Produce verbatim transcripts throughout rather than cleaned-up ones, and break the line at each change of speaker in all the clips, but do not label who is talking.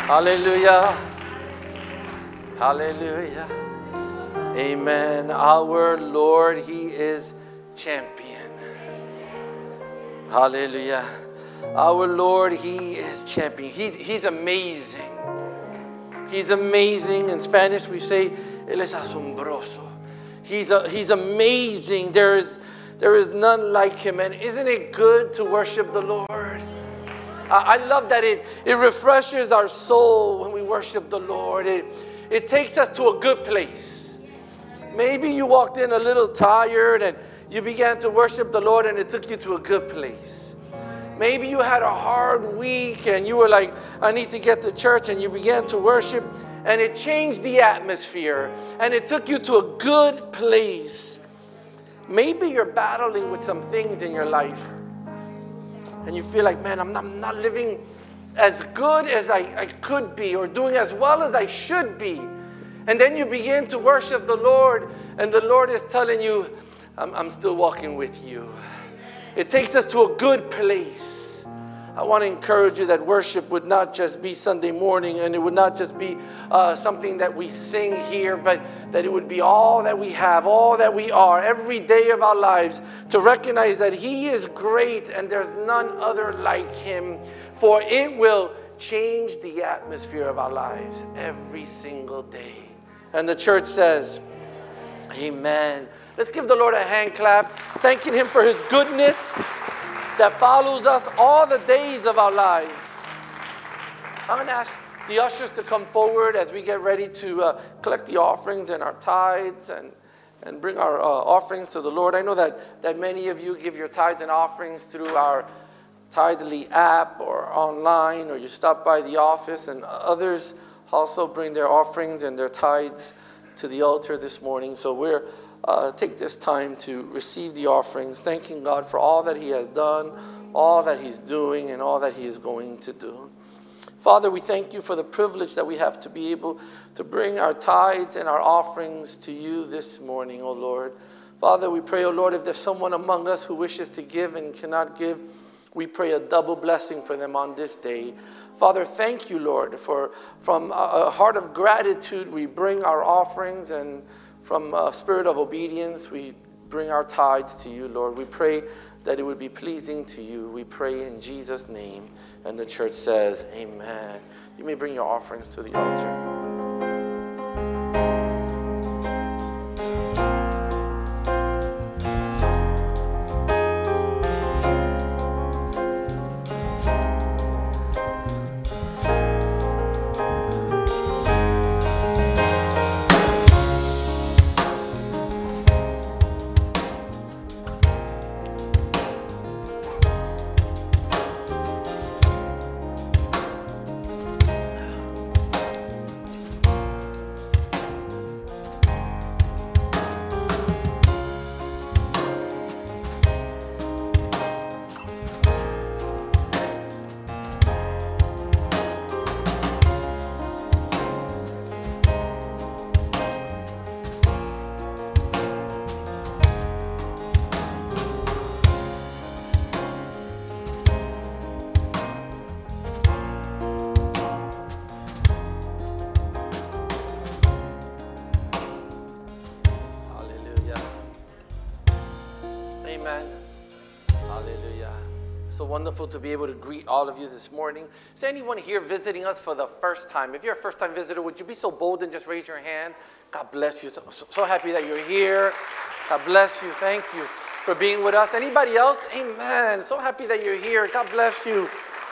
Hallelujah. Hallelujah. Amen. Our Lord, He is champion. Hallelujah. Our Lord, He is champion. He's, he's amazing. He's amazing. In Spanish, we say, Él es asombroso. He's, a, he's amazing. There is, there is none like Him. And isn't it good to worship the Lord? I, I love that it, it refreshes our soul when we worship the Lord. It, it takes us to a good place. Maybe you walked in a little tired and you began to worship the Lord and it took you to a good place. Maybe you had a hard week and you were like, I need to get to church, and you began to worship and it changed the atmosphere and it took you to a good place. Maybe you're battling with some things in your life and you feel like, man, I'm not, I'm not living as good as I, I could be or doing as well as I should be. And then you begin to worship the Lord, and the Lord is telling you, I'm, I'm still walking with you. It takes us to a good place. I want to encourage you that worship would not just be Sunday morning, and it would not just be uh, something that we sing here, but that it would be all that we have, all that we are, every day of our lives, to recognize that He is great and there's none other like Him, for it will change the atmosphere of our lives every single day. And the church says, amen. Let's give the Lord a hand clap, thanking Him for His goodness that follows us all the days of our lives. I'm going to ask the ushers to come forward as we get ready to uh, collect the offerings and our tithes and, and bring our uh, offerings to the Lord. I know that, that many of you give your tithes and offerings through our Tithely app or online, or you stop by the office, and others also bring their offerings and their tithes to the altar this morning. So we're uh, take this time to receive the offerings, thanking God for all that He has done, all that He's doing, and all that He is going to do. Father, we thank You for the privilege that we have to be able to bring our tithes and our offerings to You this morning, O Lord. Father, we pray, O Lord, if there's someone among us who wishes to give and cannot give, we pray a double blessing for them on this day. Father, thank You, Lord, for from a heart of gratitude we bring our offerings, and from a spirit of obedience we bring our tithes to You, Lord. We pray that it would be pleasing to You. We pray in Jesus' name. And the church says, amen. You may bring your offerings to the altar. Amen. Hallelujah. So wonderful to be able to greet all of you this morning. Is there anyone here visiting us for the first time? If you're a first-time visitor, would you be so bold and just raise your hand? God bless you. So, so happy that you're here. God bless you. Thank you for being with us. Anybody else? Amen. So happy that you're here. God bless you.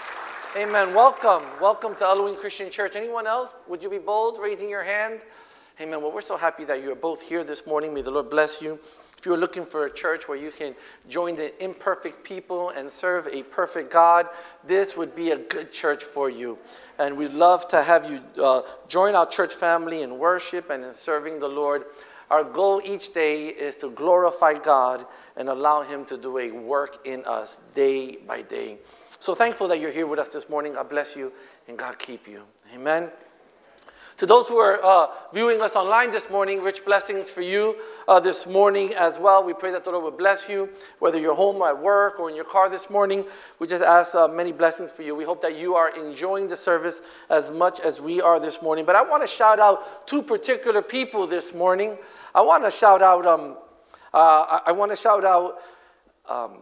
Amen. Welcome. Welcome to Elohim Christian Church. Anyone else? Would you be bold, raising your hand? Amen. Well, we're so happy that you're both here this morning. May the Lord bless you. If you're looking for a church where you can join the imperfect people and serve a perfect God, this would be a good church for you. And we'd love to have you uh, join our church family in worship and in serving the Lord. Our goal each day is to glorify God and allow Him to do a work in us day by day. So thankful that you're here with us this morning. God bless you and God keep you. Amen. To those who are uh, viewing us online this morning, rich blessings for you uh, this morning as well. We pray that the Lord would bless you, whether you're home or at work or in your car this morning. We just ask uh, many blessings for you. We hope that you are enjoying the service as much as we are this morning. But I want to shout out two particular people this morning. I want to shout out, um, uh, I, I want to shout out um,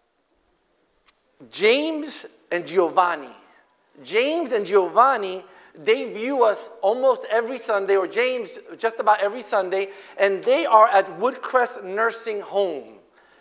James and Giovanni. James and Giovanni, they view us almost every Sunday, or James just about every Sunday, and they are at Woodcrest Nursing Home.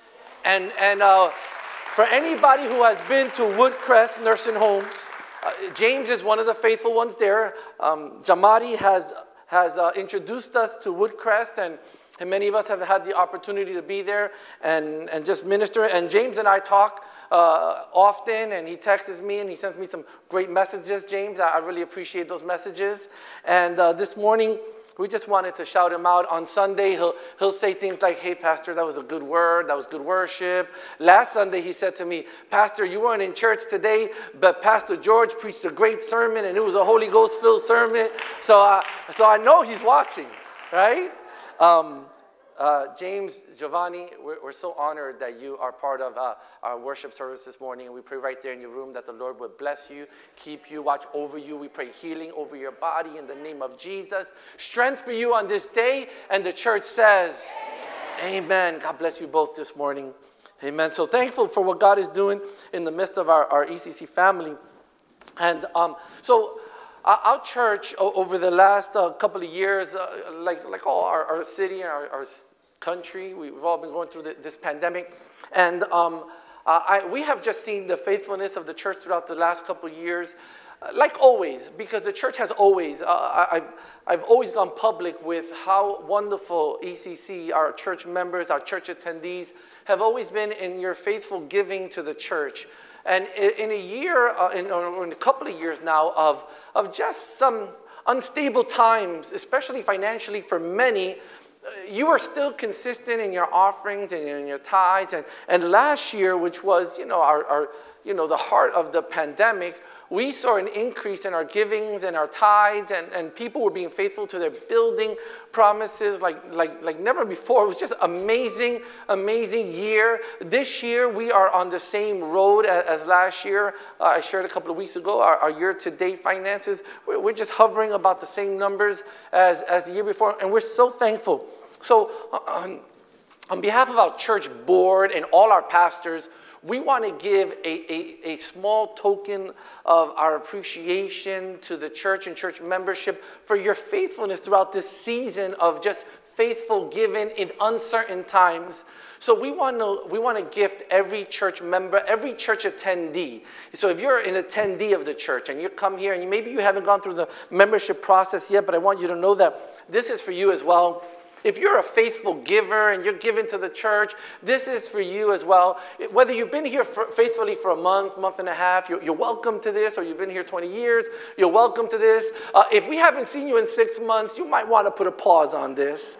And, and uh, for anybody who has been to Woodcrest Nursing Home, uh, James is one of the faithful ones there. Um, Jamari has, has uh, introduced us to Woodcrest, and, and many of us have had the opportunity to be there and, and just minister. And James and I talk Uh, often, and he texts me and he sends me some great messages, James. I, I really appreciate those messages. And uh, this morning, we just wanted to shout him out. On Sunday, he'll, he'll say things like, hey, Pastor, that was a good word. That was good worship. Last Sunday, he said to me, Pastor, you weren't in church today, but Pastor George preached a great sermon, and it was a Holy Ghost-filled sermon. So, uh, so I know he's watching, right? Um, Uh, James, Giovanni, we're, we're so honored that you are part of uh, our worship service this morning. We pray right there in your room that the Lord would bless you, keep you, watch over you. We pray healing over your body in the name of Jesus. Strength for you on this day. And the church says, Amen. Amen. God bless you both this morning. Amen. So thankful for what God is doing in the midst of our, our E C C family. And um, so... Our church over the last uh, couple of years, uh, like like all our, our city and our, our country, we've all been going through the, this pandemic, and um, uh, I, we have just seen the faithfulness of the church throughout the last couple of years, uh, like always, because the church has always. Uh, I've I've always gone public with how wonderful E C C, our church members, our church attendees, have always been in your faithful giving to the church. And in a year, uh, in, or in a couple of years now, of, of just some unstable times, especially financially for many, you are still consistent in your offerings and in your tithes. And, and last year, which was, you know, our, our, you know, the heart of the pandemic, we saw an increase in our givings and our tithes, and, and people were being faithful to their building promises like, like, like never before. It was just amazing, amazing year. This year, we are on the same road as, as last year. Uh, I shared a couple of weeks ago, our, our year-to-date finances. We're, we're just hovering about the same numbers as, as the year before, and we're so thankful. So on, on behalf of our church board and all our pastors, we want to give a, a, a small token of our appreciation to the church and church membership for your faithfulness throughout this season of just faithful giving in uncertain times. So we want to we want to gift every church member, every church attendee. So if you're an attendee of the church and you come here and you, maybe you haven't gone through the membership process yet, but I want you to know that this is for you as well. If you're a faithful giver and you're giving to the church, this is for you as well. Whether you've been here for, faithfully for a month, month and a half, you're, you're welcome to this, or you've been here twenty years, you're welcome to this. Uh, if we haven't seen you in six months, you might want to put a pause on this.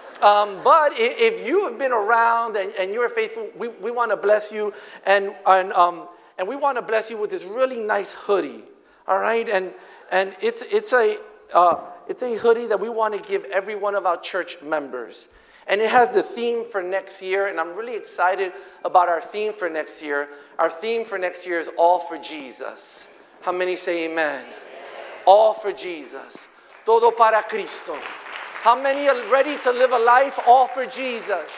Um, but if, if you have been around and, and you're faithful, we, we want to bless you, and and um, and we want to bless you with this really nice hoodie, all right? And and it's it's a uh, It's a hoodie that we want to give every one of our church members. And it has the theme for next year, and I'm really excited about our theme for next year. Our theme for next year is All for Jesus. How many say amen? Amen. All for Jesus. Todo para Cristo. How many are ready to live a life all for Jesus?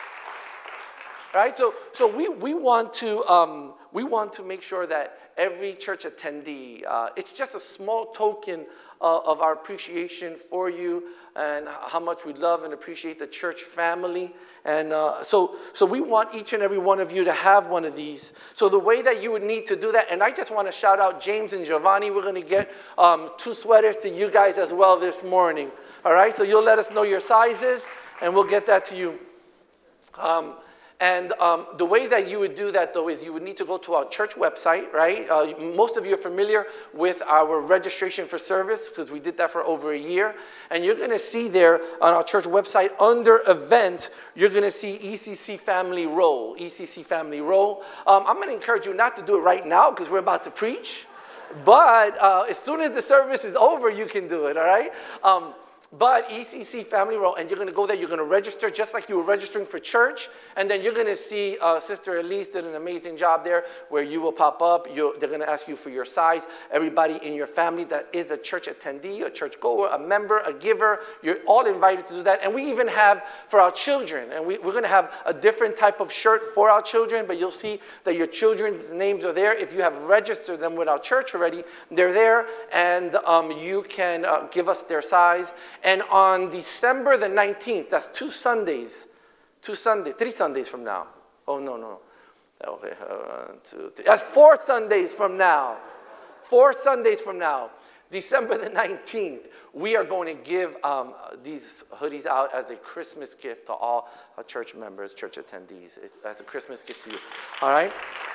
Right? So so we, we want to um, we want to make sure that every church attendee, uh, it's just a small token uh, of our appreciation for you and how much we love and appreciate the church family. And uh, so so we want each and every one of you to have one of these. So the way that you would need to do that, and I just want to shout out James and Giovanni. We're going to get um, two sweaters to you guys as well this morning. All right? So you'll let us know your sizes, and we'll get that to you. Um, And um, the way that you would do that, though, is you would need to go to our church website, right? Uh, most of you are familiar with our registration for service because we did that for over a year. And you're going to see there on our church website under event, you're going to see E C C Family Roll, E C C Family Roll. Um, I'm going to encourage you not to do it right now because we're about to preach. But uh, as soon as the service is over, you can do it, all right? Um, But E C C Family Row, and you're going to go there, you're going to register just like you were registering for church, and then you're going to see uh, Sister Elise did an amazing job there where you will pop up. You'll, they're going to ask you for your size. Everybody in your family that is a church attendee, a church goer, a member, a giver, you're all invited to do that. And we even have for our children, and we, we're going to have a different type of shirt for our children, but you'll see that your children's names are there. If you have registered them with our church already, they're there, and um, you can uh, give us their size. And on December the nineteenth, that's two Sundays, two Sundays, three Sundays from now. Oh, no, no. Okay, uh, two, three. That's four Sundays from now. Four Sundays from now, December the nineteenth, we are going to give um, these hoodies out as a Christmas gift to all our church members, church attendees, it's, as a Christmas gift to you. All right?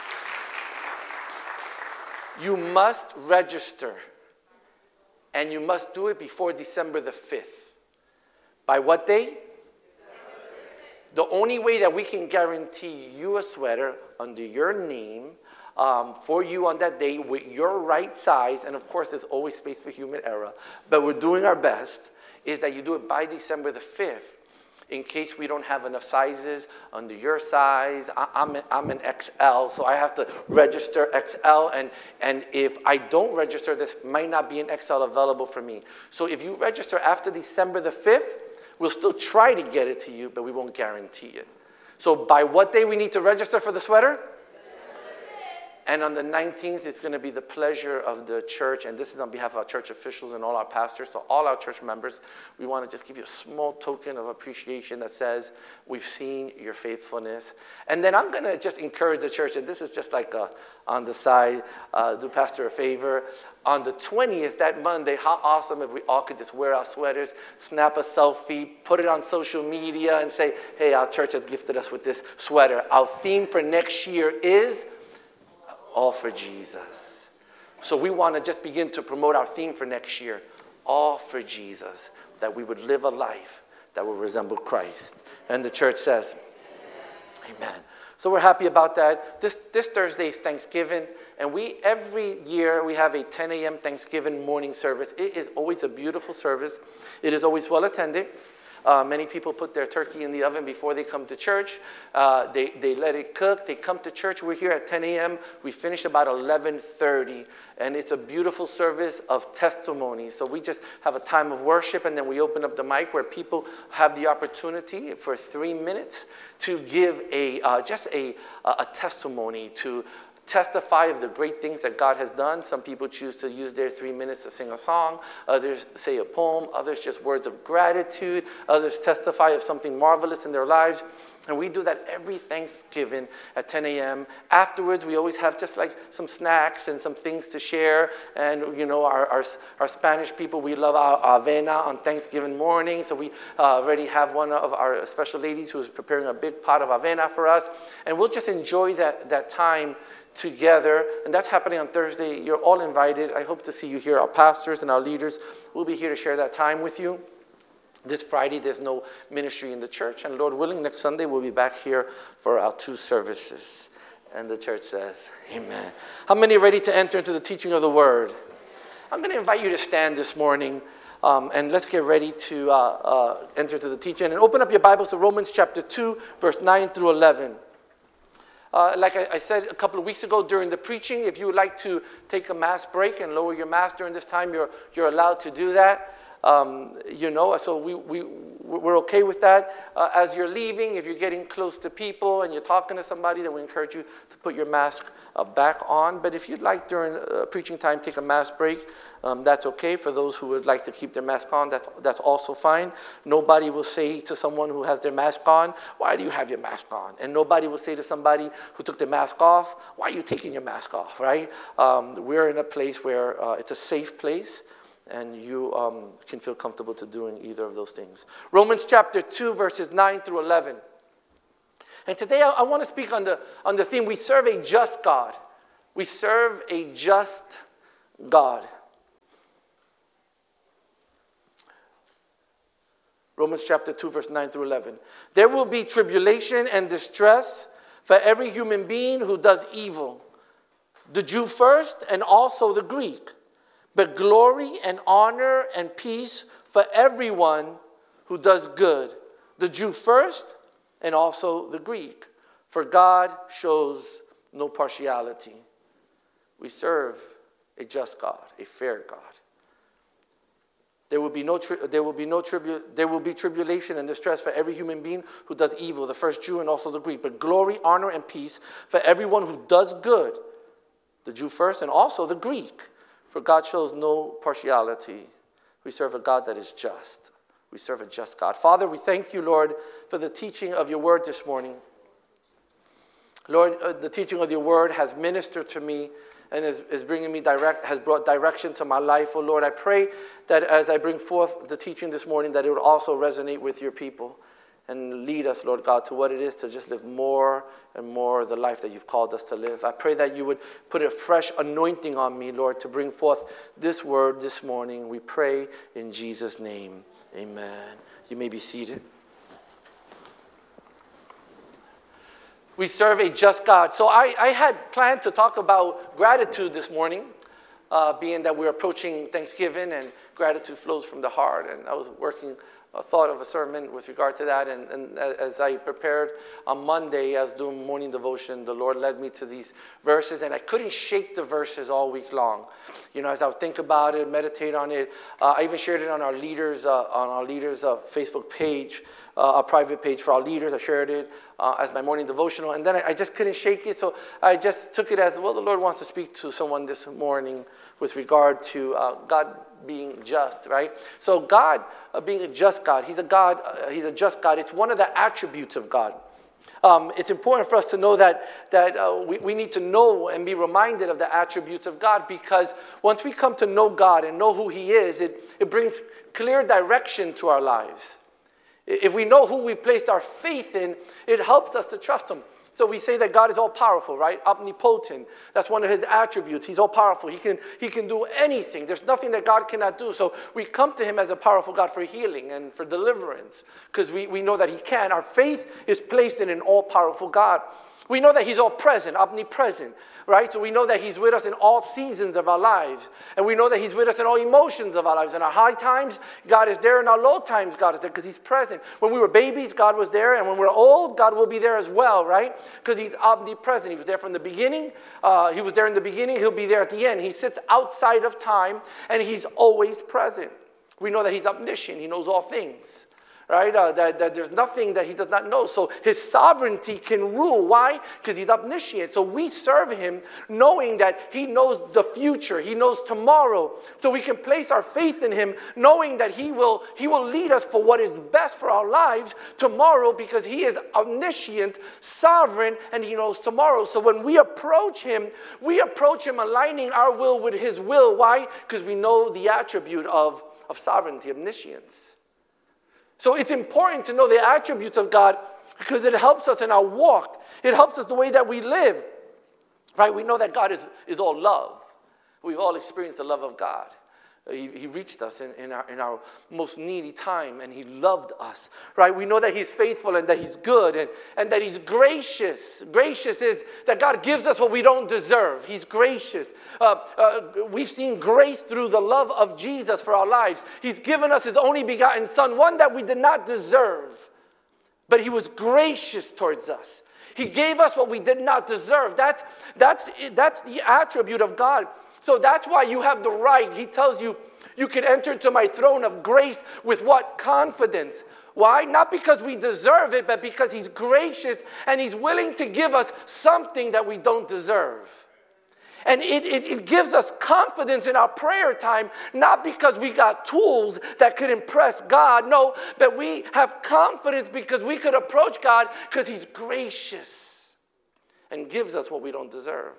You must register. And you must do it before December the fifth. By what day? The only way that we can guarantee you a sweater under your name um, for you on that day with your right size, and of course there's always space for human error, but we're doing our best, is that you do it by December the fifth. In case we don't have enough sizes under your size. I, I'm, an, I'm an X L, so I have to register X L, and, and if I don't register, this might not be an X L available for me. So if you register after December the fifth, we'll still try to get it to you, but we won't guarantee it. So by what day we need to register for the sweater? And on the nineteenth, it's going to be the pleasure of the church, and this is on behalf of our church officials and all our pastors, so all our church members, we want to just give you a small token of appreciation that says, we've seen your faithfulness. And then I'm going to just encourage the church, and this is just like a, on the side, uh, do Pastor a favor. On the twentieth, that Monday, how awesome if we all could just wear our sweaters, snap a selfie, put it on social media, and say, hey, our church has gifted us with this sweater. Our theme for next year is all for Jesus. So we want to just begin to promote our theme for next year, all for Jesus, that we would live a life that will resemble Christ. And the church says, amen. Amen. So we're happy about that. This, this Thursday is Thanksgiving, and we every year we have a ten a.m. Thanksgiving morning service. It is always a beautiful service. It is always well attended. Uh, many people put their turkey in the oven before they come to church. Uh, they, they let it cook. They come to church. We're here at ten a.m. We finish about eleven thirty. And it's a beautiful service of testimony. So we just have a time of worship, and then we open up the mic where people have the opportunity for three minutes to give a uh, just a, a testimony, to testify of the great things that God has done. Some people choose to use their three minutes to sing a song. Others say a poem. Others just words of gratitude. Others testify of something marvelous in their lives. And we do that every Thanksgiving at ten a.m. Afterwards, we always have just like some snacks and some things to share. And, you know, our, our, our Spanish people, we love our avena on Thanksgiving morning. So we uh, already have one of our special ladies who's preparing a big pot of avena for us. And we'll just enjoy that, that time together, and that's happening on Thursday. You're all invited. I hope to see you here. Our pastors and our leaders will be here to share that time with you. This Friday, there's no ministry in the church, and Lord willing, next Sunday, we'll be back here for our two services. And the church says, amen. How many are ready to enter into the teaching of the word? I'm going to invite you to stand this morning, um, and let's get ready to uh, uh, enter into the teaching. And open up your Bibles to Romans chapter two, verse nine through eleven. Uh, like I, I said a couple of weeks ago during the preaching, if you would like to take a mass break and lower your mask during this time, you're, you're allowed to do that. Um, you know, so we, we, we're okay with that. Uh, as you're leaving, if you're getting close to people and you're talking to somebody, then we encourage you to put your mask uh, back on. But if you'd like during uh, preaching time, take a mask break, um, that's okay. For those who would like to keep their mask on, that's, that's also fine. Nobody will say to someone who has their mask on, why do you have your mask on? And nobody will say to somebody who took their mask off, why are you taking your mask off, right? Um, we're in a place where uh, it's a safe place, and you um, can feel comfortable to doing either of those things. Romans chapter two, verses nine through eleven. And today I, I want to speak on the, on the theme, we serve a just God. We serve a just God. Romans chapter two, verse nine through eleven. There will be tribulation and distress for every human being who does evil. the Jew first and also the Greek. But glory and honor and peace for everyone who does good, the Jew first and also the Greek. For God shows no partiality. We serve a just God, a fair God. There will be no tri- there will be no tribu- there will be tribulation and distress for every human being who does evil, the first Jew and also the Greek. But glory, honor, and peace for everyone who does good, the Jew first and also the Greek. For God shows no partiality. We serve a God that is just. We serve a just God. Father, we thank you, Lord, for the teaching of your word this morning. Lord, uh, the teaching of your word has ministered to me and is, is bringing me direct, has brought direction to my life. Oh Lord, I pray that as I bring forth the teaching this morning, that it would also resonate with your people and lead us, Lord God, to what it is to just live more and more the life that you've called us to live. I pray that you would put a fresh anointing on me, Lord, to bring forth this word this morning. We pray in Jesus' name. Amen. You may be seated. We serve a just God. So I, I had planned to talk about gratitude this morning, uh, being that we're approaching Thanksgiving and gratitude flows from the heart. And I was working, uh, thought of a sermon with regard to that. And, and as I prepared on Monday, I was doing morning devotion, the Lord led me to these verses. And I couldn't shake the verses all week long. You know, as I would think about it, meditate on it. Uh, I even shared it on our leaders, uh, on our leaders' uh, Facebook page. Uh, a private page for our leaders. I shared it uh, as my morning devotional. And then I, I just couldn't shake it. So I just took it as, well, the Lord wants to speak to someone this morning with regard to uh, God being just, right? So God uh, being a just God, he's a God, uh, he's a just God. It's one of the attributes of God. Um, it's important for us to know that, that uh, we, we need to know and be reminded of the attributes of God, because once we come to know God and know who he is, it, it brings clear direction to our lives. If we know who we placed our faith in, it helps us to trust him. So we say that God is all-powerful, right? Omnipotent. That's one of his attributes. He's all-powerful. He can, he can do anything. There's nothing that God cannot do. So we come to him as a powerful God for healing and for deliverance, because we, we know that he can. Our faith is placed in an all-powerful God. We know that he's all-present, omnipresent, right? So we know that he's with us in all seasons of our lives. And we know that he's with us in all emotions of our lives. In our high times, God is there. In our low times, God is there because he's present. When we were babies, God was there. And when we're old, God will be there as well, right? Because he's omnipresent. He was there from the beginning. Uh, he was there in the beginning. He'll be there at the end. He sits outside of time, and he's always present. We know that he's omniscient. He knows all things. Right? Uh, that, that there's nothing that he does not know. So his sovereignty can rule. Why? Because he's omniscient. So we serve him knowing that he knows the future. He knows tomorrow. So we can place our faith in him knowing that he will, he will lead us for what is best for our lives tomorrow, because he is omniscient, sovereign, and he knows tomorrow. So when we approach him, we approach him aligning our will with his will. Why? Because we know the attribute of, of sovereignty, omniscience. So it's important to know the attributes of God, because it helps us in our walk. It helps us the way that we live. Right? We know that God is, is all love. We've all experienced the love of God. He, he reached us in, in, our, in our most needy time, and he loved us. Right? We know that he's faithful and that he's good and, and that he's gracious. Gracious is that God gives us what we don't deserve. He's gracious. Uh, uh, we've seen grace through the love of Jesus for our lives. He's given us his only begotten son, one that we did not deserve. But he was gracious towards us. He gave us what we did not deserve. That's, that's, that's the attribute of God. So that's why you have the right. He tells you, you can enter into my throne of grace with what? Confidence. Why? Not because we deserve it, but because he's gracious and he's willing to give us something that we don't deserve. And it, it, it gives us confidence in our prayer time, not because we got tools that could impress God. No, but we have confidence because we could approach God because he's gracious and gives us what we don't deserve.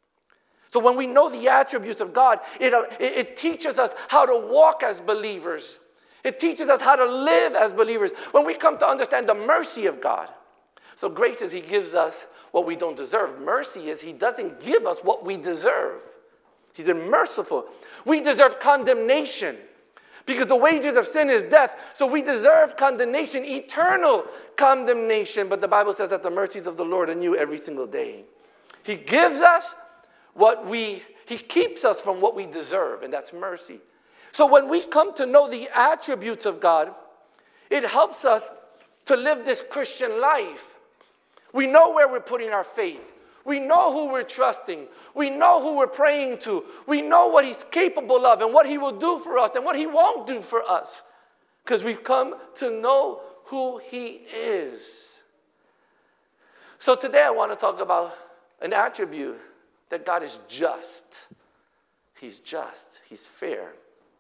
So when we know the attributes of God, it, it, it teaches us how to walk as believers. It teaches us how to live as believers. When we come to understand the mercy of God. So grace is he gives us what we don't deserve. Mercy is he doesn't give us what we deserve. He's merciful. We deserve condemnation because the wages of sin is death. So we deserve condemnation, eternal condemnation. But the Bible says that the mercies of the Lord are new every single day. He gives us what we, he keeps us from what we deserve, and that's mercy. So when we come to know the attributes of God, it helps us to live this Christian life. We know where we're putting our faith. We know who we're trusting. We know who we're praying to. We know what he's capable of and what he will do for us and what he won't do for us. Because we've come to know who he is. So today I want to talk about an attribute that God is just. He's just. He's fair.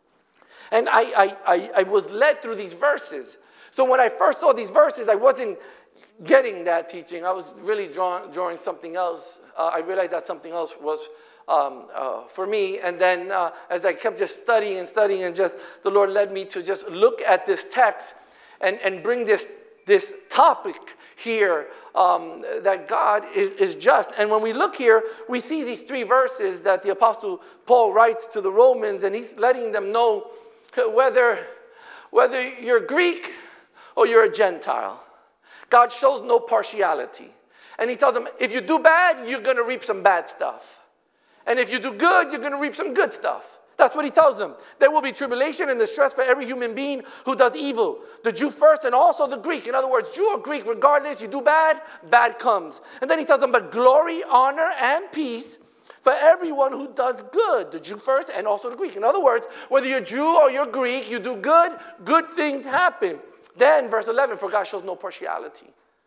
And I, I, I, I was led through these verses. So when I first saw these verses, I wasn't getting that teaching. I was really drawing, drawing something else. Uh, I realized that something else was um, uh, for me. And then uh, as I kept just studying and studying and just, the Lord led me to just look at this text and, and bring this, this topic here um, that God is, is just. And when we look here, we see these three verses that the Apostle Paul writes to the Romans, and he's letting them know whether, whether you're Greek or you're a Gentile. God shows no partiality. And he tells them, if you do bad, you're going to reap some bad stuff. And if you do good, you're going to reap some good stuff. That's what he tells them. There will be tribulation and distress for every human being who does evil. The Jew first and also the Greek. In other words, Jew or Greek, regardless, you do bad, bad comes. And then he tells them, but glory, honor, and peace for everyone who does good. The Jew first and also the Greek. In other words, whether you're Jew or you're Greek, you do good, good things happen. Then, verse eleven, for God shows no partiality.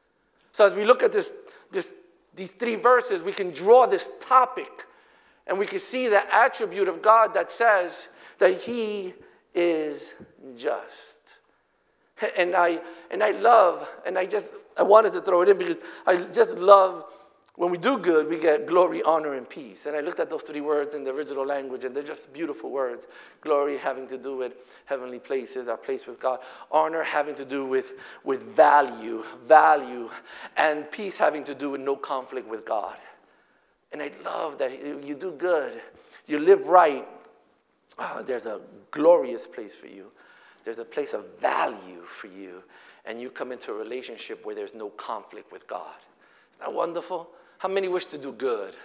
So as we look at this, this, these three verses, we can draw this topic, and we can see the attribute of God that says that he is just. And I, and I love, and I just, I wanted to throw it in because I just love when we do good, we get glory, honor, and peace. And I looked at those three words in the original language, and they're just beautiful words. Glory having to do with heavenly places, our place with God. Honor having to do with, with value, value. And peace having to do with no conflict with God. And I love that you do good, you live right. Oh, there's a glorious place for you. There's a place of value for you. And you come into a relationship where there's no conflict with God. Isn't that wonderful? How many wish to do good?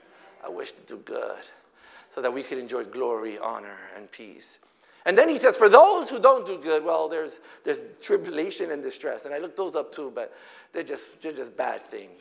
I wish to do good so that we could enjoy glory, honor, and peace. And then he says, for those who don't do good, well, there's, there's tribulation and distress. And I looked those up too, but they're just, they're just bad things.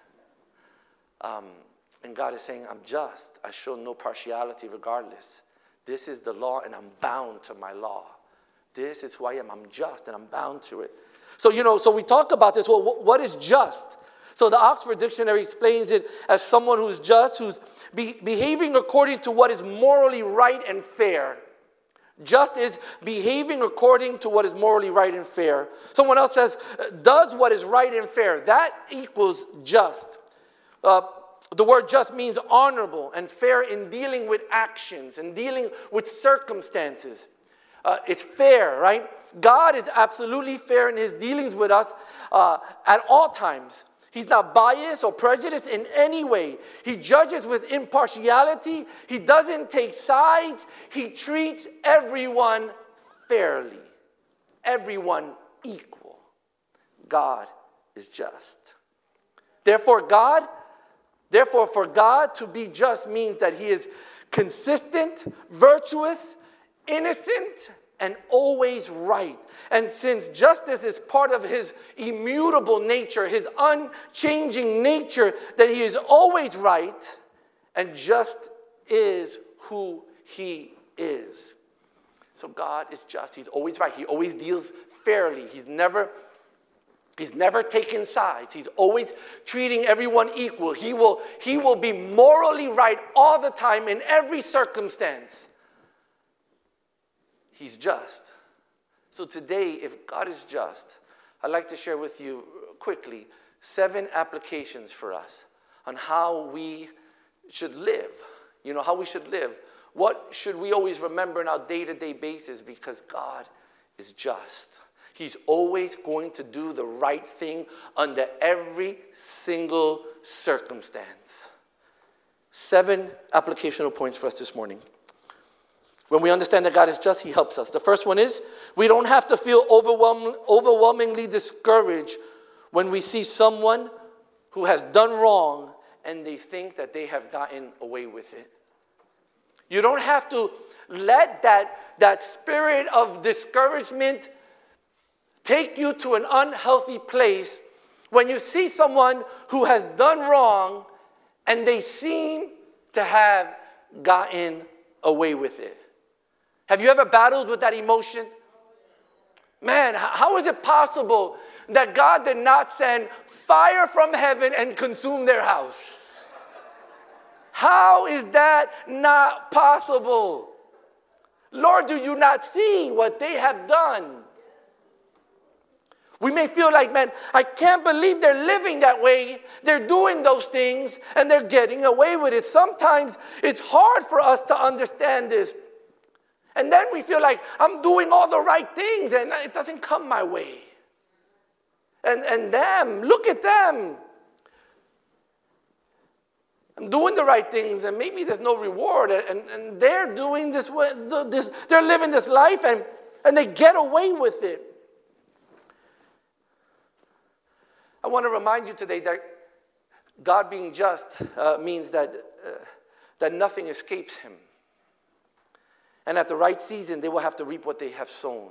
Um, and God is saying, I'm just. I show no partiality regardless. This is the law, and I'm bound to my law. This is who I am. I'm just, and I'm bound to it. So, you know, so we talk about this. Well, what is just? So the Oxford Dictionary explains it as someone who's just, who's be, behaving according to what is morally right and fair. Just is behaving according to what is morally right and fair. Someone else says, does what is right and fair. That equals just. Uh, the word just means honorable and fair in dealing with actions and dealing with circumstances. Uh, it's fair, right? God is absolutely fair in his dealings with us uh, at all times. He's not biased or prejudiced in any way. He judges with impartiality. He doesn't take sides. He treats everyone fairly. Everyone equal. God is just. Therefore, God, therefore, for God to be just means that he is consistent, virtuous, innocent, and always right. And since justice is part of his immutable nature, his unchanging nature, that he is always right and just is who he is. So God is just. He's always right. He always deals fairly. He's never, he's never taken sides. He's always treating everyone equal. He will, he will be morally right all the time in every circumstance. He's just. So today, if God is just, I'd like to share with you quickly seven applications for us on how we should live. You know, how we should live. What should we always remember on our day-to-day basis? Because God is just. He's always going to do the right thing under every single circumstance. Seven applicational points for us this morning. When we understand that God is just, he helps us. The first one is, we don't have to feel overwhelming, overwhelmingly discouraged when we see someone who has done wrong and they think that they have gotten away with it. You don't have to let that, that spirit of discouragement take you to an unhealthy place when you see someone who has done wrong and they seem to have gotten away with it. Have you ever battled with that emotion? Man, how is it possible that God did not send fire from heaven and consume their house? How is that not possible? Lord, do you not see what they have done? We may feel like, man, I can't believe they're living that way. They're doing those things and they're getting away with it. Sometimes it's hard for us to understand this. And then we feel like I'm doing all the right things and it doesn't come my way. And, and them, look at them. I'm doing the right things and maybe there's no reward. And, and they're doing this, this, they're living this life and, and they get away with it. I want to remind you today that God being just uh, means that, uh, that nothing escapes him. And at the right season, they will have to reap what they have sown.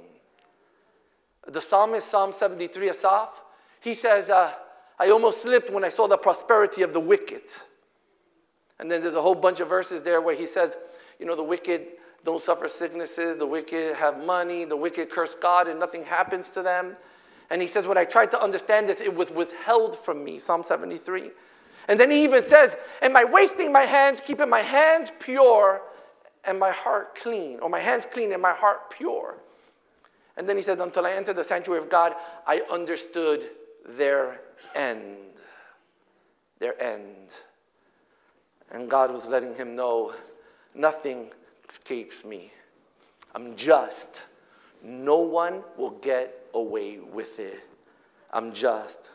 The psalmist, Psalm seventy-three, Asaph, he says, uh, I almost slipped when I saw the prosperity of the wicked. And then there's a whole bunch of verses there where he says, you know, the wicked don't suffer sicknesses, the wicked have money, the wicked curse God and nothing happens to them. And he says, when I tried to understand this, it was withheld from me, Psalm seventy-three. And then he even says, am I wasting my hands, keeping my hands pure and my heart clean? Or my hands clean and my heart pure? And then he says, until I entered the sanctuary of God, I understood their end. Their end. And God was letting him know, nothing escapes me. I'm just. No one will get away with it. I'm just.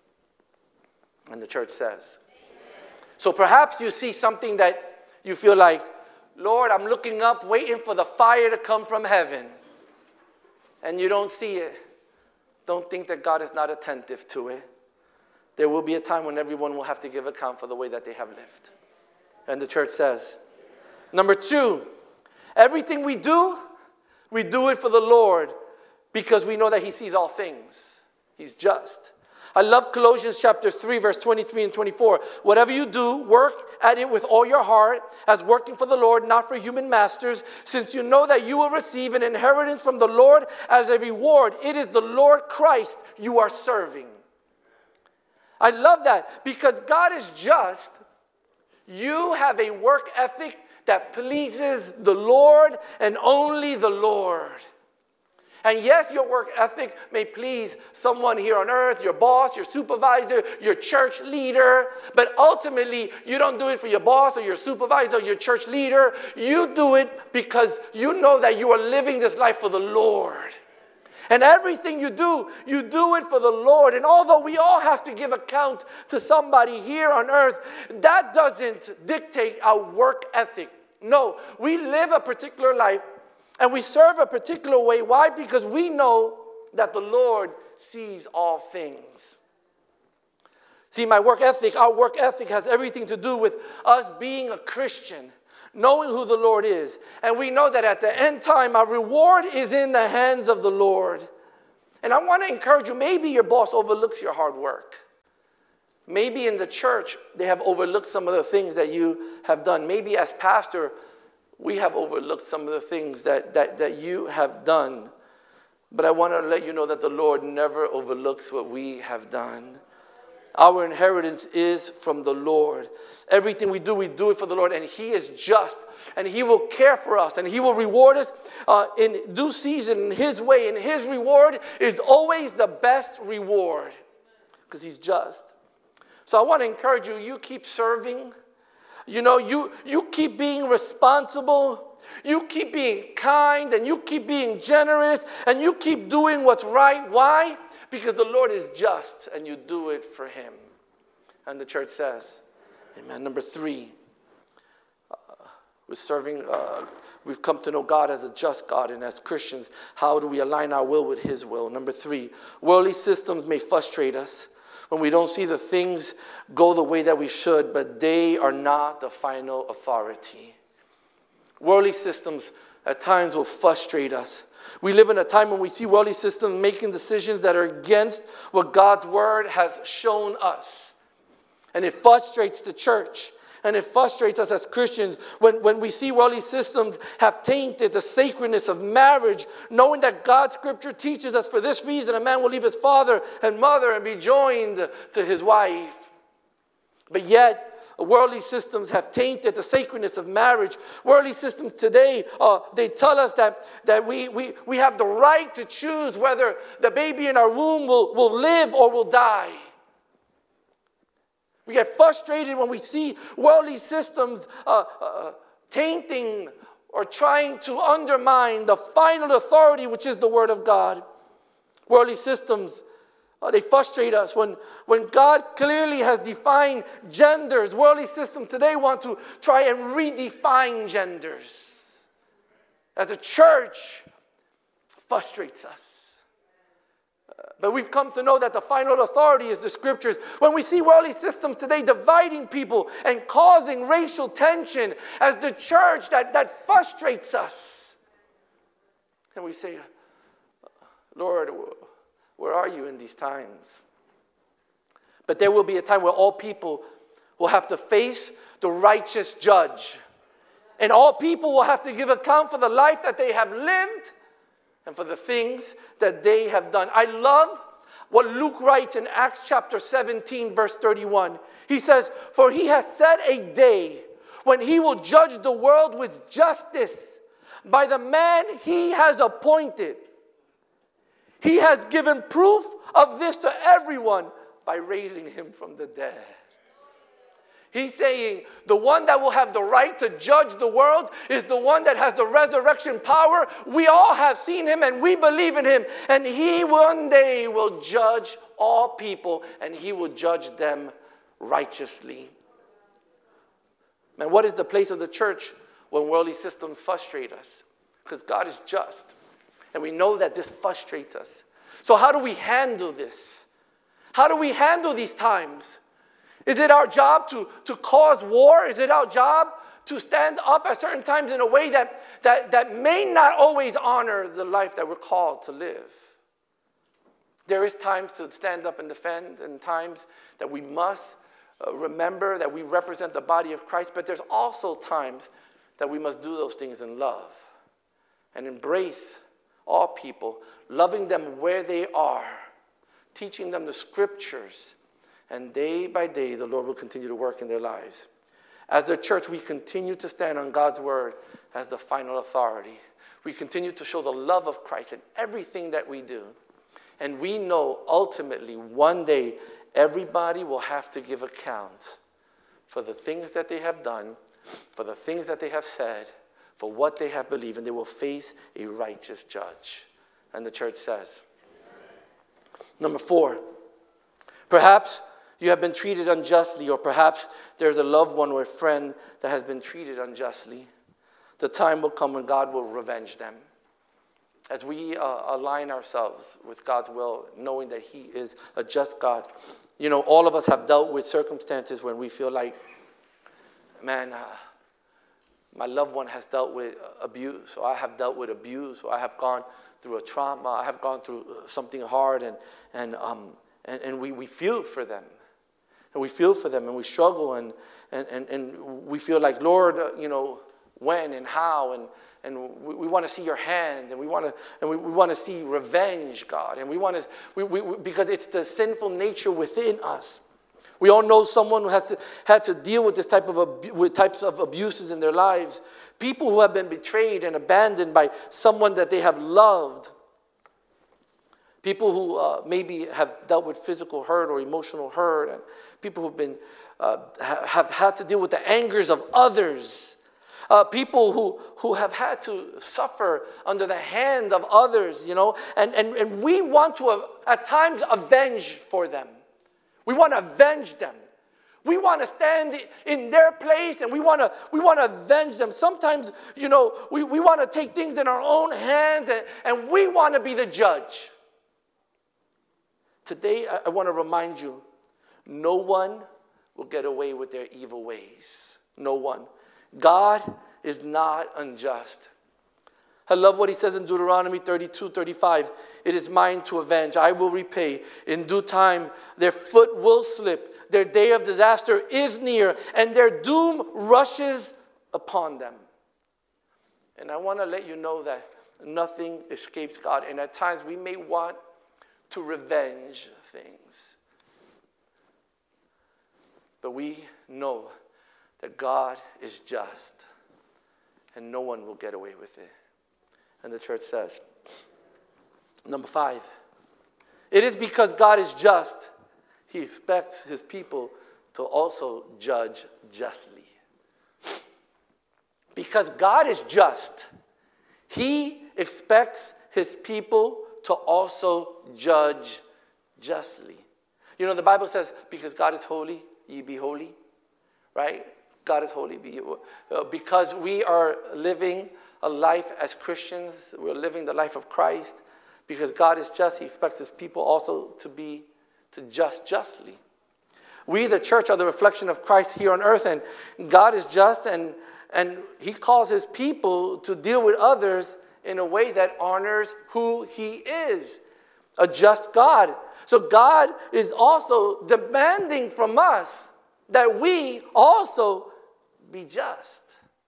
And the church says. Amen. So perhaps you see something that you feel like, Lord, I'm looking up, waiting for the fire to come from heaven. And you don't see it. Don't think that God is not attentive to it. There will be a time when everyone will have to give account for the way that they have lived. And the church says. Number two, everything we do, we do it for the Lord because we know that he sees all things. He's just. I love Colossians chapter three, verse twenty-three and twenty-four. Whatever you do, work at it with all your heart as working for the Lord, not for human masters, since you know that you will receive an inheritance from the Lord as a reward. It is the Lord Christ you are serving. I love that because God is just. You have a work ethic that pleases the Lord and only the Lord. And yes, your work ethic may please someone here on earth, your boss, your supervisor, your church leader. But ultimately, you don't do it for your boss or your supervisor or your church leader. You do it because you know that you are living this life for the Lord. And everything you do, you do it for the Lord. And although we all have to give account to somebody here on earth, that doesn't dictate our work ethic. No, we live a particular life and we serve a particular way. Why? Because we know that the Lord sees all things. See, my work ethic, our work ethic has everything to do with us being a Christian, knowing who the Lord is. And we know that at the end time, our reward is in the hands of the Lord. And I want to encourage you, maybe your boss overlooks your hard work. Maybe in the church, they have overlooked some of the things that you have done. Maybe as pastor, we have overlooked some of the things that, that, that you have done. But I want to let you know that the Lord never overlooks what we have done. Our inheritance is from the Lord. Everything we do, we do it for the Lord. And he is just. And he will care for us. And he will reward us uh, in due season, in his way. And his reward is always the best reward. Because he's just. So I want to encourage you, you keep serving. You know, you, you keep being responsible. You keep being kind. And you keep being generous. And you keep doing what's right. Why? Because the Lord is just and you do it for him. And the church says, amen. Number three, uh, we're serving, uh, we've come to know God as a just God. And as Christians, how do we align our will with his will? Number three, worldly systems may frustrate us. when we don't see the things go the way that we should, but they are not the final authority. Worldly systems at times will frustrate us. We live in a time when we see worldly systems making decisions that are against what God's word has shown us. And it frustrates the church. And it frustrates us as Christians when, when we see worldly systems have tainted the sacredness of marriage, knowing that God's scripture teaches us for this reason a man will leave his father and mother and be joined to his wife. But yet, worldly systems have tainted the sacredness of marriage. Worldly systems today, uh, they tell us that, that we, we, we have the right to choose whether the baby in our womb will, will live or will die. We get frustrated when we see worldly systems uh, uh, tainting or trying to undermine the final authority, which is the Word of God. Worldly systems, uh, they frustrate us. When, when God clearly has defined genders, worldly systems today want to try and redefine genders. As a church, frustrates us. But we've come to know that the final authority is the scriptures. When we see worldly systems today dividing people and causing racial tension as the church, that, that frustrates us. And we say, Lord, where are you in these times? But there will be a time where all people will have to face the righteous judge. And all people will have to give account for the life that they have lived and for the things that they have done. I love what Luke writes in Acts chapter seventeen, verse thirty-one. He says, for he has set a day when he will judge the world with justice by the man he has appointed. He has given proof of this to everyone by raising him from the dead. He's saying the one that will have the right to judge the world is the one that has the resurrection power. We all have seen him and we believe in him. And he one day will judge all people and he will judge them righteously. Man, what is the place of the church when worldly systems frustrate us? Because God is just. And we know that this frustrates us. So how do we handle this? How do we handle these times? Is it our job to, to cause war? Is it our job to stand up at certain times in a way that, that, that may not always honor the life that we're called to live? There is times to stand up and defend, and times that we must uh, remember that we represent the body of Christ, but there's also times that we must do those things in love and embrace all people, loving them where they are, teaching them the scriptures. And day by day, the Lord will continue to work in their lives. As the church, we continue to stand on God's word as the final authority. We continue to show the love of Christ in everything that we do. And we know ultimately one day everybody will have to give account for the things that they have done, for the things that they have said, for what they have believed, and they will face a righteous judge. And the church says. Number four, perhaps you have been treated unjustly, or perhaps there's a loved one or a friend that has been treated unjustly. The time will come when God will revenge them. As we uh, align ourselves with God's will, knowing that he is a just God. You know, all of us have dealt with circumstances when we feel like, man, uh, my loved one has dealt with abuse, or I have dealt with abuse, or I have gone through a trauma, I have gone through something hard, and and um and, and we, we feel for them. And we feel for them, and we struggle, and and, and, and we feel like, Lord, uh, you know, when and how, and and we, we want to see your hand, and we want to and we, we want to see revenge, God, and we want to we, we, we because it's the sinful nature within us. We all know someone who has to, had to deal with this type of abu- with types of abuses in their lives. People who have been betrayed and abandoned by someone that they have loved. People who uh, maybe have dealt with physical hurt or emotional hurt, and people who've been uh, ha- have had to deal with the angers of others. Uh, people who, who have had to suffer under the hand of others, you know, and, and, and we want to, uh, at times, avenge for them. We want to avenge them. We want to stand in their place, and we want to we want to avenge them. Sometimes, you know, we, we want to take things in our own hands, and, and we want to be the judge. Today, I, I want to remind you no one will get away with their evil ways. No one. God is not unjust. I love what he says in Deuteronomy thirty-two, thirty-five. It is mine to avenge. I will repay. In due time, their foot will slip. Their day of disaster is near, and their doom rushes upon them. And I want to let you know that nothing escapes God. And at times we may want to revenge things. But we know that God is just, and no one will get away with it. And the church says, number five, it is because God is just, he expects his people to also judge justly. Because God is just, he expects his people to also judge justly. You know, the Bible says, because God is holy, ye be holy, right? God is holy. Be, uh, because we are living a life as Christians, we're living the life of Christ. Because God is just, he expects his people also to be, to just justly. We, the church, are the reflection of Christ here on earth, and God is just, and, and he calls his people to deal with others in a way that honors who he is, a just God. So God is also demanding from us that we also be just.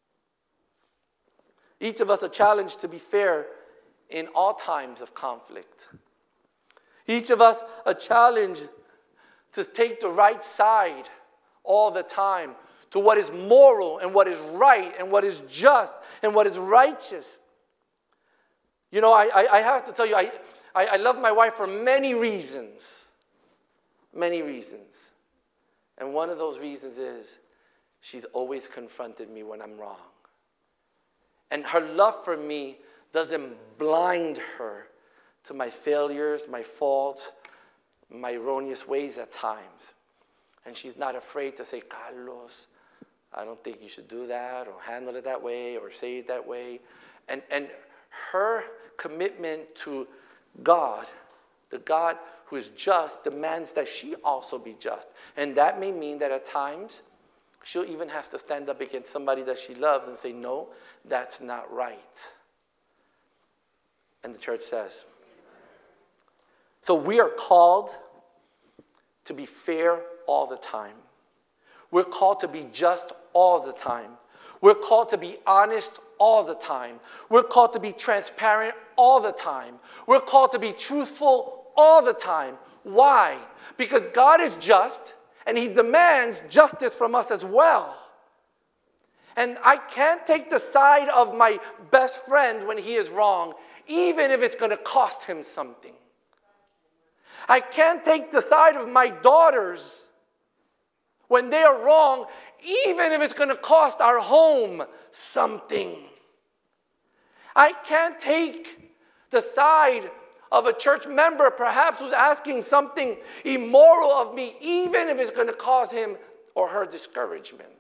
Each of us are challenged to be fair in all times of conflict. Each of us are challenged to take the right side all the time, to what is moral and what is right and what is just and what is righteous. You know, I, I, I have to tell you, I, I, I love my wife for many reasons. Many reasons. And one of those reasons is she's always confronted me when I'm wrong. And her love for me doesn't blind her to my failures, my faults, my erroneous ways at times. And she's not afraid to say, Carlos, I don't think you should do that, or handle it that way, or say it that way. And, and her commitment to God, the God who is just, demands that she also be just. And that may mean that at times, she'll even have to stand up against somebody that she loves and say, no, that's not right. And the church says. So we are called to be fair all the time. We're called to be just all the time. We're called to be honest all the time. We're called to be transparent all the time. We're called to be truthful all the time. Why? Because God is just, and he demands justice from us as well. And I can't take the side of my best friend when he is wrong, even if it's going to cost him something. I can't take the side of my daughters when they are wrong, even if it's going to cost our home something. I can't take the side of a church member, perhaps, who's asking something immoral of me, even if it's going to cause him or her discouragement.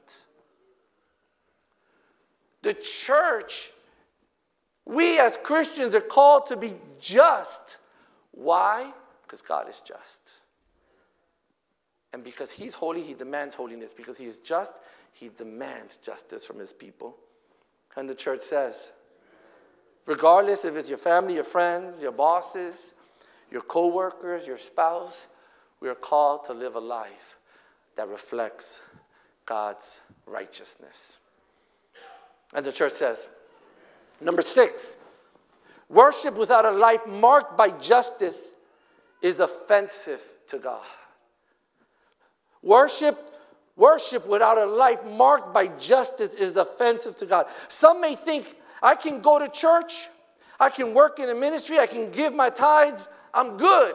The church, we as Christians are called to be just. Why? Because God is just. And because he's holy, he demands holiness. Because he is just, he demands justice from his people. And the church says, regardless if it's your family, your friends, your bosses, your co-workers, your spouse, we are called to live a life that reflects God's righteousness. And the church says, number six, worship without a life marked by justice is offensive to God. Worship, worship without a life marked by justice is offensive to God. Some may think, I can go to church, I can work in a ministry, I can give my tithes, I'm good.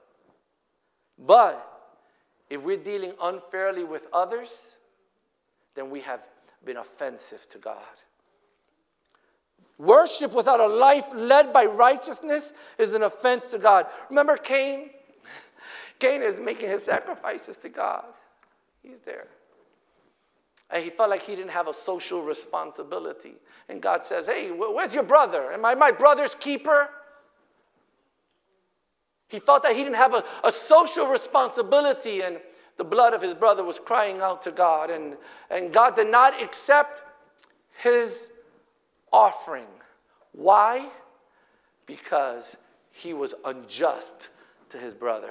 But if we're dealing unfairly with others, then we have been offensive to God. Worship without a life led by righteousness is an offense to God. Remember Cain? Cain is making his sacrifices to God. He's there. And he felt like he didn't have a social responsibility. And God says, hey, where's your brother? Am I my brother's keeper? He felt that he didn't have a, a social responsibility. And the blood of his brother was crying out to God, and, and God did not accept his offering. Why? Because he was unjust to his brother.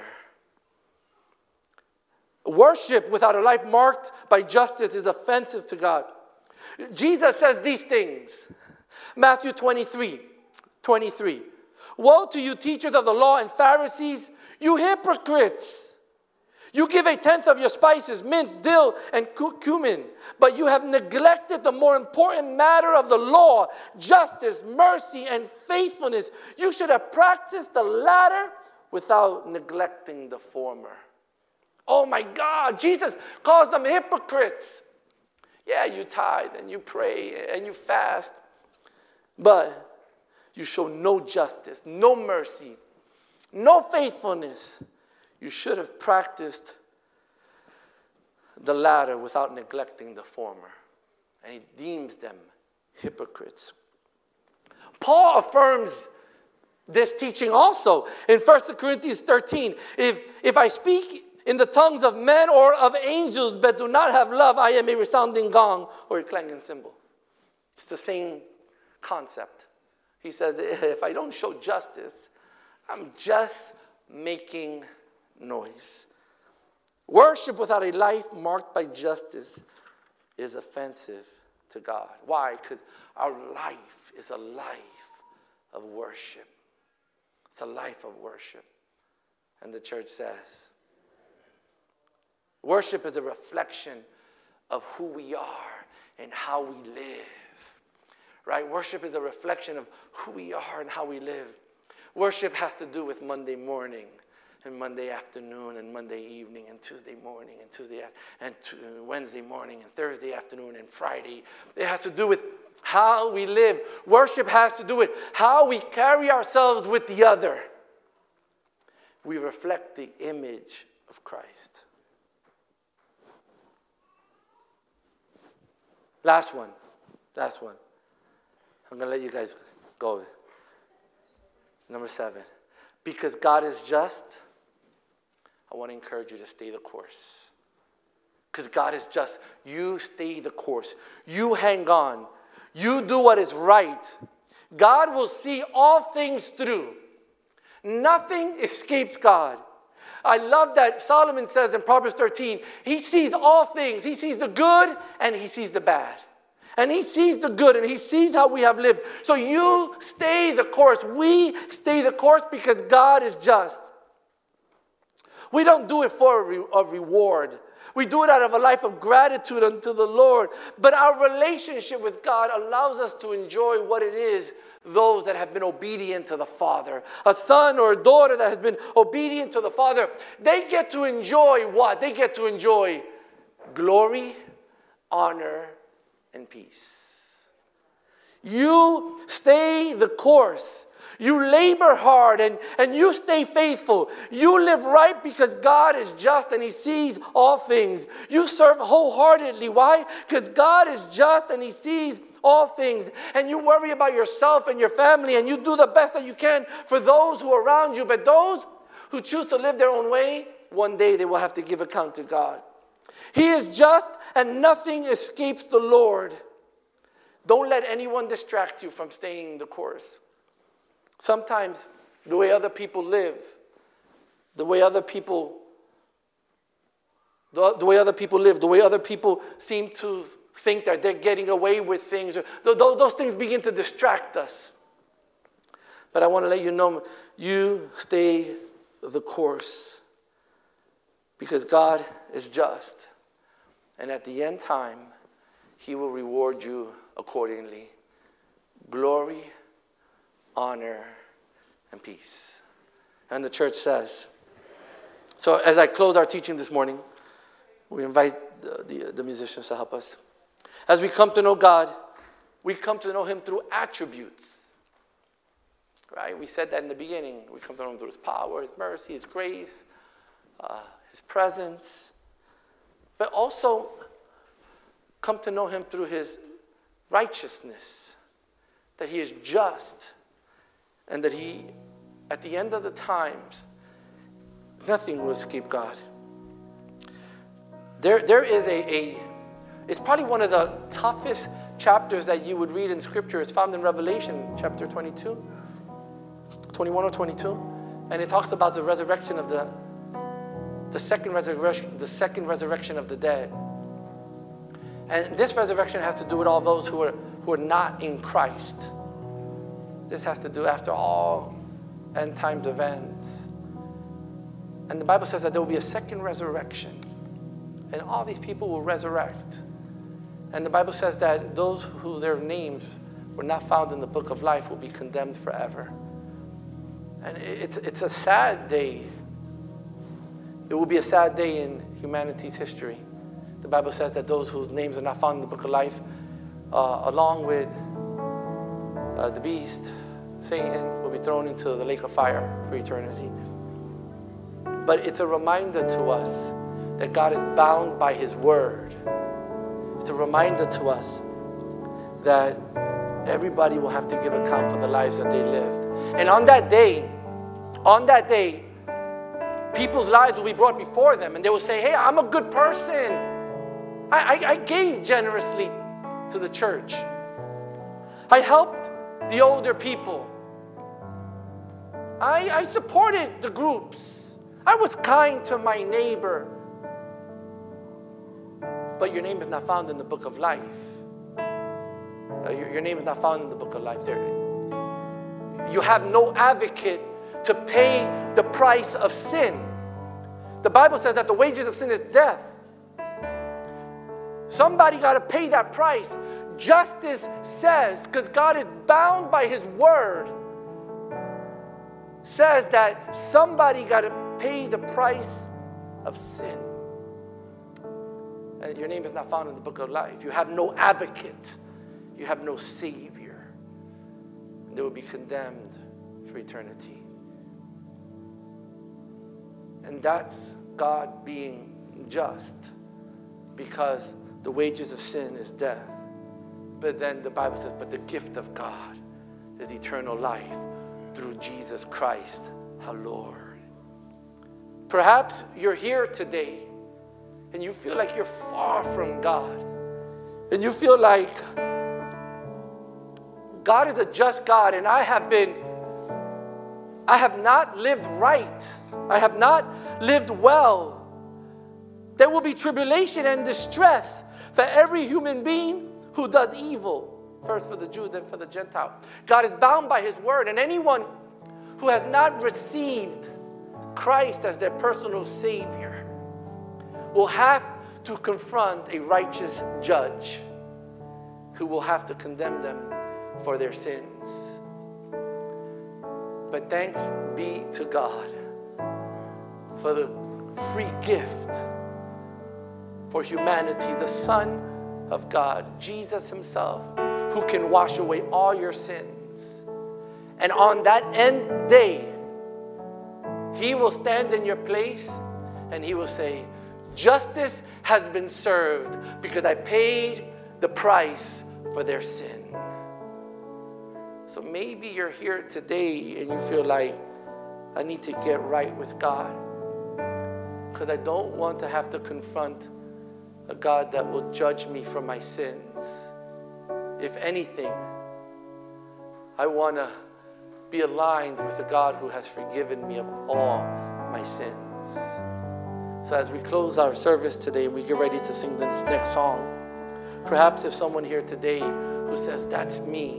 Worship without a life marked by justice is offensive to God. Jesus says these things. Matthew twenty-three, twenty-three. Woe to you, teachers of the law and Pharisees, you hypocrites! You give a tenth of your spices, mint, dill, and cumin, but you have neglected the more important matter of the law, justice, mercy, and faithfulness. You should have practiced the latter without neglecting the former. Oh my God, Jesus calls them hypocrites. Yeah, you tithe and you pray and you fast, but you show no justice, no mercy, no faithfulness. You should have practiced the latter without neglecting the former. And he deems them hypocrites. Paul affirms this teaching also in First Corinthians thirteen. If, if I speak in the tongues of men or of angels but do not have love, I am a resounding gong or a clanging cymbal. It's the same concept. He says, if I don't show justice, I'm just making noise. Worship without a life marked by justice is offensive to God. Why? Because our life is a life of worship. It's a life of worship. And the church says, worship is a reflection of who we are and how we live. Right? Worship is a reflection of who we are and how we live. Worship has to do with Monday morning and Monday afternoon and Monday evening and Tuesday morning and Tuesday and Wednesday morning and Thursday afternoon and Friday. It has to do with how we live. Worship has to do with how we carry ourselves with the other. We reflect the image of Christ. Last one. Last one. I'm going to let you guys go. Number seven. Because God is just, I want to encourage you to stay the course. Because God is just. You stay the course. You hang on. You do what is right. God will see all things through. Nothing escapes God. I love that Solomon says in Proverbs thirteen, he sees all things. He sees the good and he sees the bad. And he sees the good and he sees how we have lived. So you stay the course. We stay the course because God is just. We don't do it for a, re- a reward. We do it out of a life of gratitude unto the Lord. But our relationship with God allows us to enjoy what it is, those that have been obedient to the Father. A son or a daughter that has been obedient to the Father, they get to enjoy what? They get to enjoy glory, honor, and peace. You stay the course. You labor hard and, and you stay faithful. You live right because God is just and he sees all things. You serve wholeheartedly. Why? Because God is just and he sees all things. And you worry about yourself and your family and you do the best that you can for those who are around you. But those who choose to live their own way, one day they will have to give account to God. He is just and nothing escapes the Lord. Don't let anyone distract you from staying the course. Sometimes the way other people live, the way other people, the, the way other people live, the way other people seem to think that they're getting away with things, th- th- those things begin to distract us. But I want to let you know, you stay the course because God is just. And at the end time, he will reward you accordingly. Glory, honor, and peace. And the church says. So as I close our teaching this morning, we invite the, the, the musicians to help us. As we come to know God, we come to know him through attributes. Right? We said that in the beginning. We come to know him through his power, his mercy, his grace, uh, his presence. But also come to know him through his righteousness. That he is just. And that he, at the end of the times, nothing will escape God. there, there is a, a, it's probably one of the toughest chapters that you would read in Scripture. It's found in Revelation chapter twenty-two, twenty-one or twenty-two. And it talks about the resurrection of the, the second resurrection, the second resurrection of the dead. And this resurrection has to do with all those who are, who are not in Christ. This has to do after all end times events. And the Bible says that there will be a second resurrection. And all these people will resurrect. And the Bible says that those who their names were not found in the book of life will be condemned forever. And it's, it's a sad day. It will be a sad day in humanity's history. The Bible says that those whose names are not found in the book of life, uh, along with uh, the beast, Satan, will be thrown into the lake of fire for eternity. But it's a reminder to us that God is bound by His word. It's a reminder to us that everybody will have to give account for the lives that they lived. And on that day, on that day, people's lives will be brought before them, and they will say, hey, I'm a good person. I, I, I gave generously to the church. I helped the older people. I, I supported the groups. I was kind to my neighbor. But your name is not found in the book of life. Uh, your, your name is not found in the book of life. There, you have no advocate to pay the price of sin. The Bible says that the wages of sin is death. Somebody got to pay that price. Justice says, because God is bound by His word, says that somebody got to pay the price of sin. And your name is not found in the book of life. You have no advocate. You have no Savior. And they will be condemned for eternity. And that's God being just, because the wages of sin is death. But then the Bible says, but the gift of God is eternal life through Jesus Christ, our Lord. Perhaps you're here today and you feel like you're far from God. And you feel like God is a just God, and I have been, I have not lived right. I have not lived well. There will be tribulation and distress for every human being who does evil. First for the Jew, then for the Gentile. God is bound by His word, and anyone who has not received Christ as their personal Savior will have to confront a righteous judge who will have to condemn them for their sins. But thanks be to God for the free gift for humanity, the Son of God, Jesus Himself, who can wash away all your sins. And on that end day, He will stand in your place and He will say, justice has been served because I paid the price for their sin. So maybe you're here today and you feel like, I need to get right with God because I don't want to have to confront a God that will judge me for my sins. If anything, I want to be aligned with a God who has forgiven me of all my sins. So as we close our service today, we get ready to sing this next song. Perhaps if someone here today who says, that's me,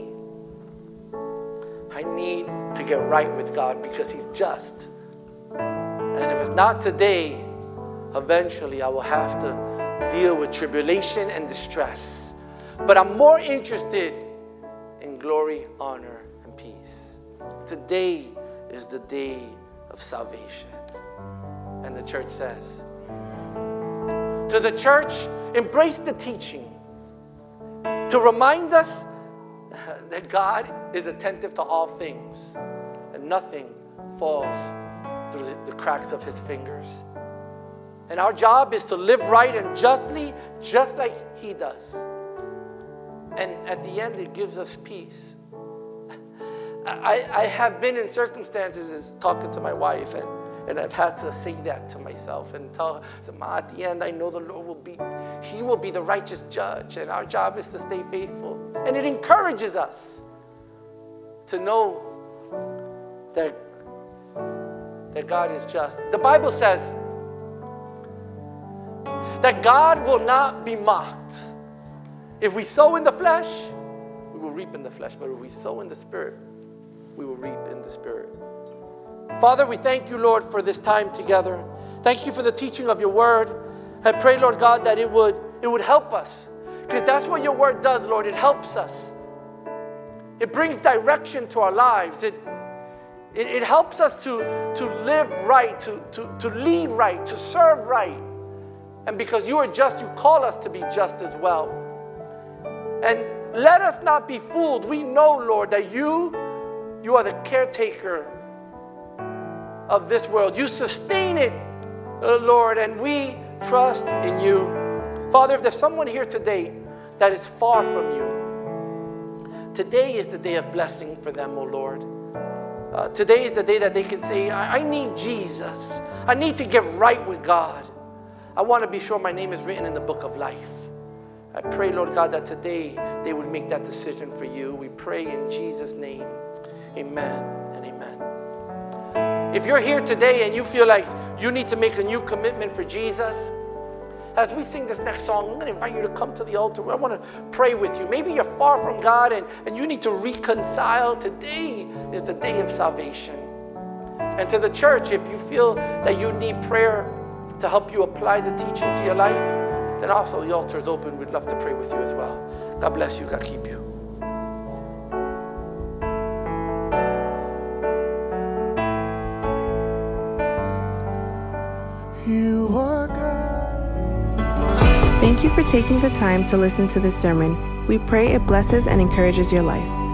I need to get right with God because He's just. And if it's not today, eventually I will have to deal with tribulation and distress. But I'm more interested in glory, honor, and peace. Today is the day of salvation. And the church says, to the church, embrace the teaching to remind us that God is attentive to all things and nothing falls through the, the cracks of His fingers. And our job is to live right and justly, just like He does. And at the end, it gives us peace. I, I have been in circumstances, as talking to my wife, and, And I've had to say that to myself and tell her, Ma, at the end, I know the Lord will be, He will be the righteous judge, and our job is to stay faithful. And it encourages us to know that, that God is just. The Bible says that God will not be mocked. If we sow in the flesh, we will reap in the flesh. But if we sow in the Spirit, we will reap in the Spirit. Father, we thank you, Lord, for this time together. Thank you for the teaching of your word. I pray, Lord God, that it would, it would help us. Because that's what your word does, Lord. It helps us. It brings direction to our lives. It, it, it helps us to, to live right, to, to, to lead right, to serve right. And because you are just, you call us to be just as well. And let us not be fooled. We know, Lord, that you, you are the caretaker of this world. You sustain it, uh, Lord, and we trust in you. Father, if there's someone here today that is far from you, today is the day of blessing for them, oh Lord. Uh, today is the day that they can say, I, I need Jesus. I need to get right with God. I want to be sure my name is written in the book of life. I pray, Lord God, that today they would make that decision for you. We pray in Jesus' name. Amen and amen. If you're here today and you feel like you need to make a new commitment for Jesus, as we sing this next song, I'm going to invite you to come to the altar. I want to pray with you. Maybe you're far from God and, and you need to reconcile. Today is the day of salvation. And to the church, if you feel that you need prayer to help you apply the teaching to your life, then also the altar is open. We'd love to pray with you as well. God bless you. God keep you.
You are God.
Thank you for taking the time to listen to this sermon. We pray it blesses and encourages your life.